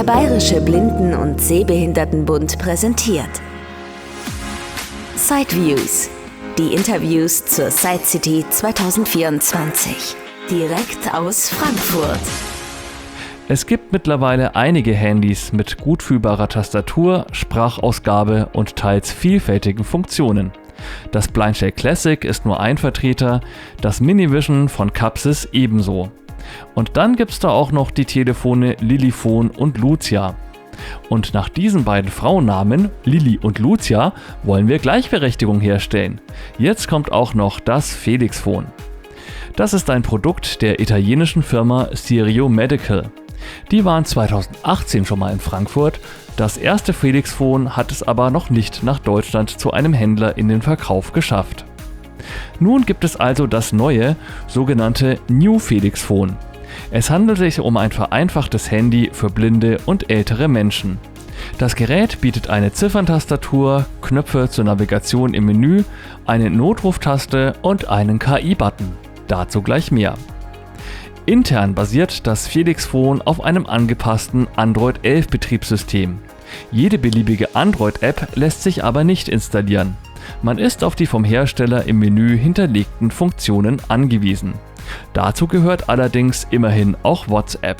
Der Bayerische Blinden- und Sehbehindertenbund präsentiert Sideviews, die Interviews zur Side City 2024, direkt aus Frankfurt. Es gibt mittlerweile einige Handys mit gut fühlbarer Tastatur, Sprachausgabe und teils vielfältigen Funktionen. Das Blindshell Classic ist nur ein Vertreter, das Minivision von Capsys ebenso. Und dann gibt's da auch noch die Telefone Lilifon und Lucia. Und nach diesen beiden Frauennamen, Lili und Lucia, wollen wir Gleichberechtigung herstellen. Jetzt kommt auch noch das Felixphone. Das ist ein Produkt der italienischen Firma Sirio Medical. Die waren 2018 schon mal in Frankfurt. Das erste Felixphone hat es aber noch nicht nach Deutschland zu einem Händler in den Verkauf geschafft. Nun gibt es also das neue, sogenannte New Felixphone. Es handelt sich um ein vereinfachtes Handy für blinde und ältere Menschen. Das Gerät bietet eine Zifferntastatur, Knöpfe zur Navigation im Menü, eine Notruftaste und einen KI-Button. Dazu gleich mehr. Intern basiert das Felixphone auf einem angepassten Android 11 Betriebssystem. Jede beliebige Android-App lässt sich aber nicht installieren. Man ist auf die vom Hersteller im Menü hinterlegten Funktionen angewiesen. Dazu gehört allerdings immerhin auch WhatsApp.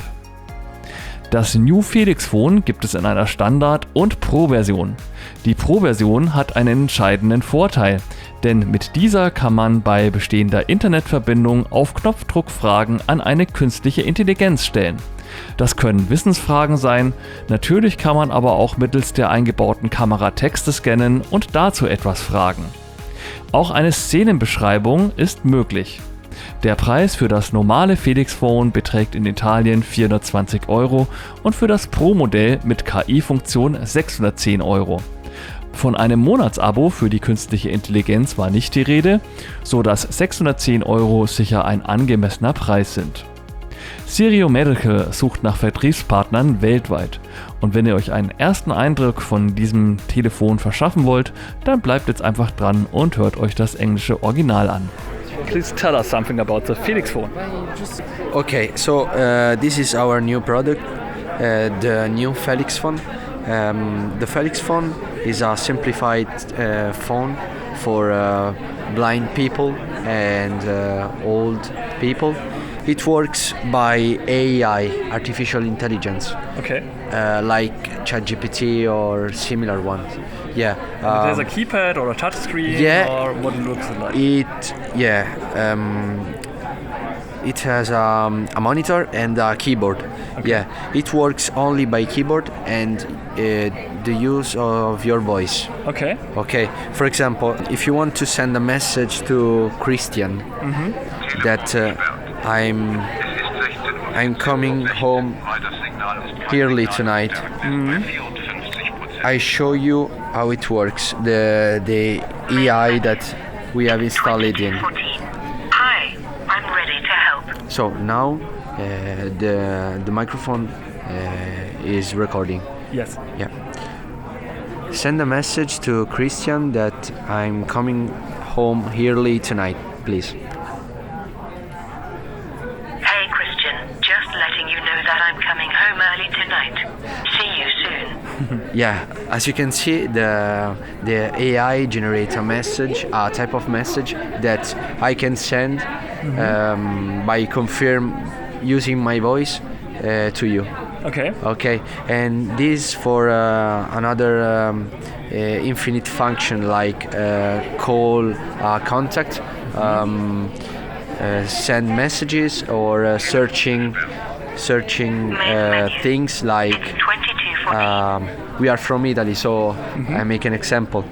Das New Felixphone gibt es in einer Standard- und Pro-Version. Die Pro-Version hat einen entscheidenden Vorteil, denn mit dieser kann man bei bestehender Internetverbindung auf Knopfdruck Fragen an eine künstliche Intelligenz stellen. Das können Wissensfragen sein, natürlich kann man aber auch mittels der eingebauten Kamera Texte scannen und dazu etwas fragen. Auch eine Szenenbeschreibung ist möglich. Der Preis für das normale Felixphone beträgt in Italien 420 € und für das Pro-Modell mit KI-Funktion 610 €. Von einem Monatsabo für die künstliche Intelligenz war nicht die Rede, so dass 610 € sicher ein angemessener Preis sind. Sirio Medical sucht nach Vertriebspartnern weltweit. Und wenn ihr euch einen ersten Eindruck von diesem Telefon verschaffen wollt, dann bleibt jetzt einfach dran und hört euch das englische Original an. Please tell us something about the Felixphone. Okay, so this is our new product, the new Felixphone. The Felixphone is a simplified phone for blind people and old people. It works by AI, artificial intelligence. Okay. Like ChatGPT or similar ones. Yeah. There's a keypad or a touchscreen, yeah, or what looks it like? It has a monitor and a keyboard. Okay. Yeah, it works only by keyboard and the use of your voice. Okay. Okay. For example, if you want to send a message to Christian that I'm coming home early tonight. I show you how it works, the AI that we have installed in. Hi, I'm ready to help. So now the microphone is recording. Yes. Yeah. Send a message to Christian that I'm coming home early tonight, please. Hey Christian, just letting you know that I'm coming home early tonight. See you soon. Yeah, as you can see, the AI generates a message, a type of message that I can send by confirm using my voice to you. Okay. Okay, and this for another infinite function like call contact, send messages or searching things like. 22:14. We are from Italy, so I make an example.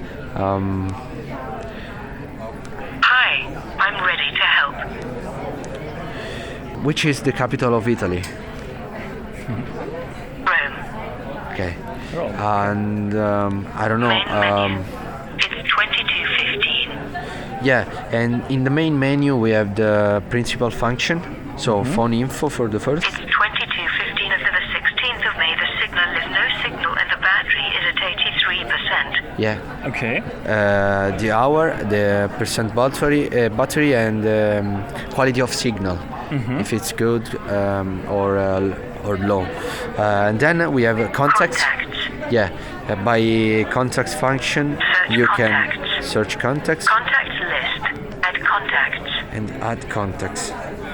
Hi, I'm ready to help. Which is the capital of Italy? Rome. Okay. Rome. And I don't know. Main menu. It's 22:15. Yeah, and in the main menu we have the principal function. So phone info for the first. It's 22:15 of the 16th of May. The signal is no signal and the battery is at 83%. Yeah. Okay. The hour, the percent battery and quality of signal. If it's good or low. And then we have contacts. Yeah, by contacts function, Search you contacts. can search contacts Contacts list. Add contacts. and add contacts.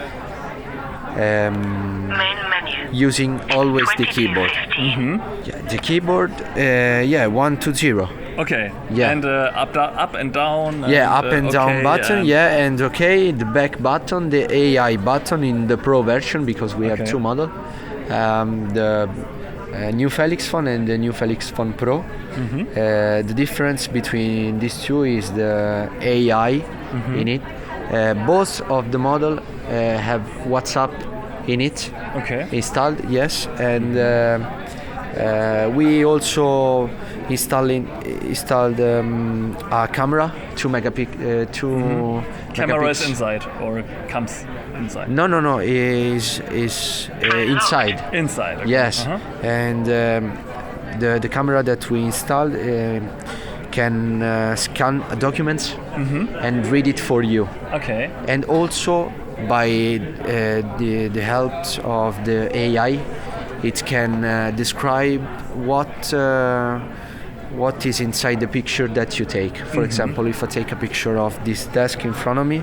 Main menu. Using always the keyboard. 2215. Yeah, the keyboard, 120. Okay. Yeah. And up and down. Yeah, up and down okay, button. and- Yeah, and okay, the back button, the AI button in the Pro version, because we have Okay. two models. The new Felix phone and the new Felix phone Pro. The difference between these two is the AI in it. Both of the model have WhatsApp in it Okay. installed. Yes, and we also installed a camera, 2 megapixel, Camera is megapixel. inside or comes inside. No, is inside. Inside. Okay. Yes, Uh-huh. and the camera that we installed can scan documents and read it for you, Okay. and also by the help of the AI, it can describe what is inside the picture that you take. For example, if I take a picture of this desk in front of me,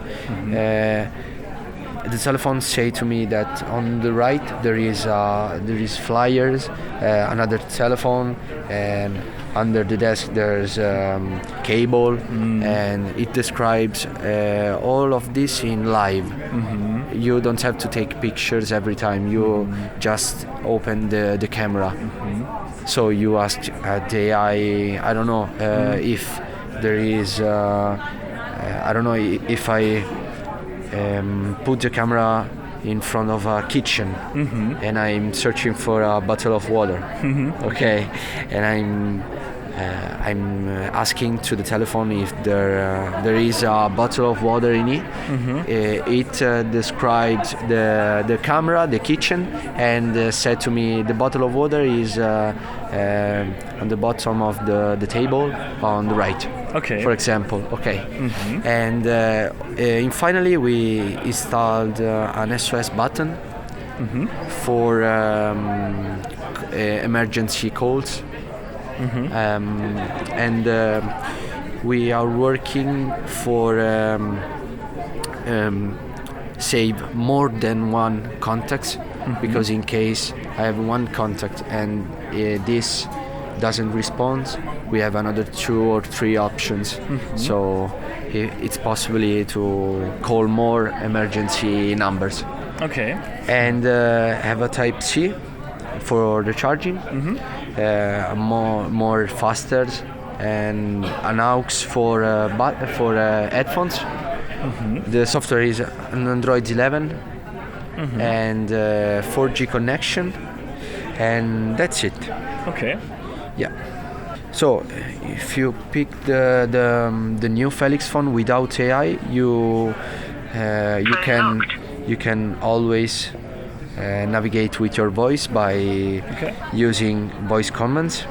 the telephone say to me that on the right there is flyers, another telephone, and under the desk there's cable, and it describes all of this in live. You don't have to take pictures every time. You just open the camera. So you ask the AI, I don't know if there is, I don't know if I put the camera in front of a kitchen and I'm searching for a bottle of water, okay, and I'm asking to the telephone if there is a bottle of water in it. It describes the camera, the kitchen, and said to me the bottle of water is on the bottom of the table on the right. Okay. For example, okay. And finally we installed an SOS button for emergency calls. And we are working for save more than one contacts, because in case I have one contact and this doesn't respond, we have another 2 or 3 options. So it's possible to call more emergency numbers. Okay. And have a Type C for the charging, more faster, and an aux for headphones. The software is an Android 11 and 4G connection, and that's it. Okay. Yeah. So if you pick the new Felix phone without AI, you can always navigate with your voice by using voice commands.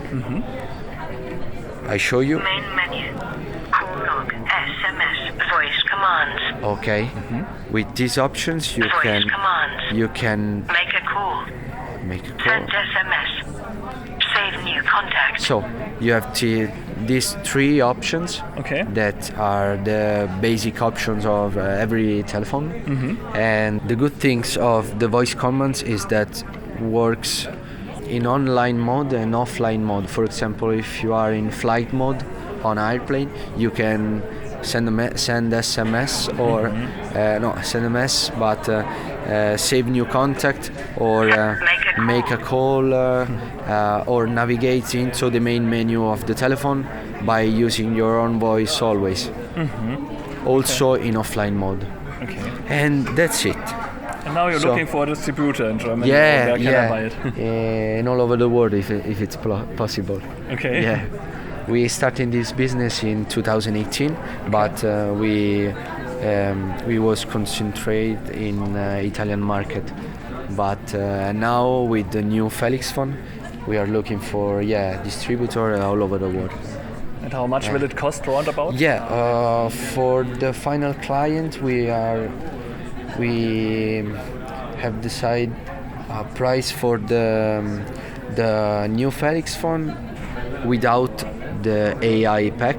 I show you. Main menu. Call log. SMS. Voice commands. Okay. With these options, you Voice can commands. Make a call. make a call. Send SMS. Save new contact. So you have these 3 options Okay. that are the basic options of every telephone. And the good things of the voice commands is that works in online mode and offline mode. For example, if you are in flight mode on airplane, you can send SMS or send a mess, but save new contact, or make a call, or navigate into the main menu of the telephone by using your own voice always. Also in offline mode. Okay. And that's it. And now you're So- looking for a distributor in Germany. Yeah, Where can I buy it? and all over the world if it's possible. Okay. Yeah, we started this business in 2018, but we was concentrated in Italian market. But now with the new Felix phone, we are looking for distributor all over the world. And how much will it cost roundabout? Yeah, for the final client, we have decided Price for the new Felix phone without the AI pack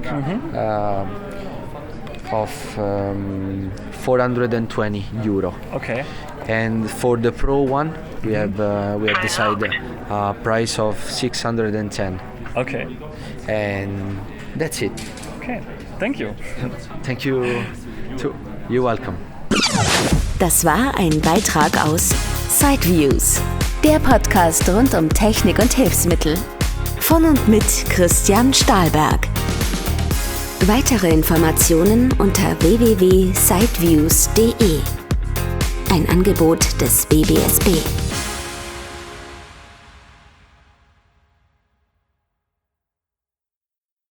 of 420 euro. Okay. And for the Pro one, we have decided a price of 610. Okay. And that's it. Okay. Thank you. Thank you. You're welcome. Das war ein Beitrag aus Sideviews, der Podcast rund um Technik und Hilfsmittel. Von und mit Christian Stahlberg. Weitere Informationen unter www.sideviews.de. Ein Angebot des BBSB.